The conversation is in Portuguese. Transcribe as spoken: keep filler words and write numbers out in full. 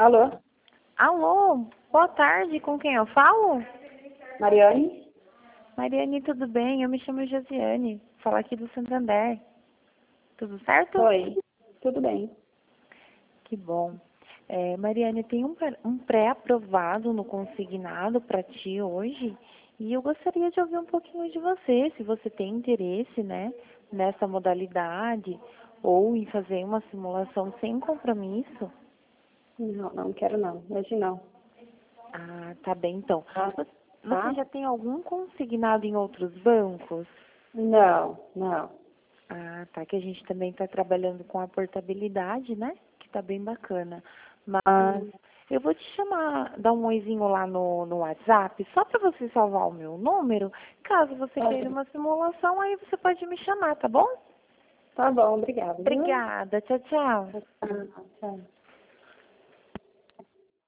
Alô, Alô, boa tarde, com quem eu falo? Mariane? Mariane, tudo bem? Eu me chamo Josiane, falo aqui do Santander. Tudo certo? Oi, tudo bem. Que bom. É, Mariane, tem um, pré- um pré-aprovado no consignado para ti hoje e eu gostaria de ouvir um pouquinho de você, se você tem interesse, né, nessa modalidade ou em fazer uma simulação sem compromisso. Não, não quero não, hoje não. Ah, tá bem então. Tá? Você você Tá? já tem algum consignado em outros bancos? Não, não. Ah, tá, que a gente também está trabalhando com a portabilidade, né? Que tá bem bacana. Mas Hum, eu vou te chamar, dar um oizinho lá no, no WhatsApp, só para você salvar o meu número. Caso você Tá queira bem. uma simulação, aí você pode me chamar, tá bom? Tá bom, obrigada, viu? Obrigada. Tchau, tchau. Tchau, tchau.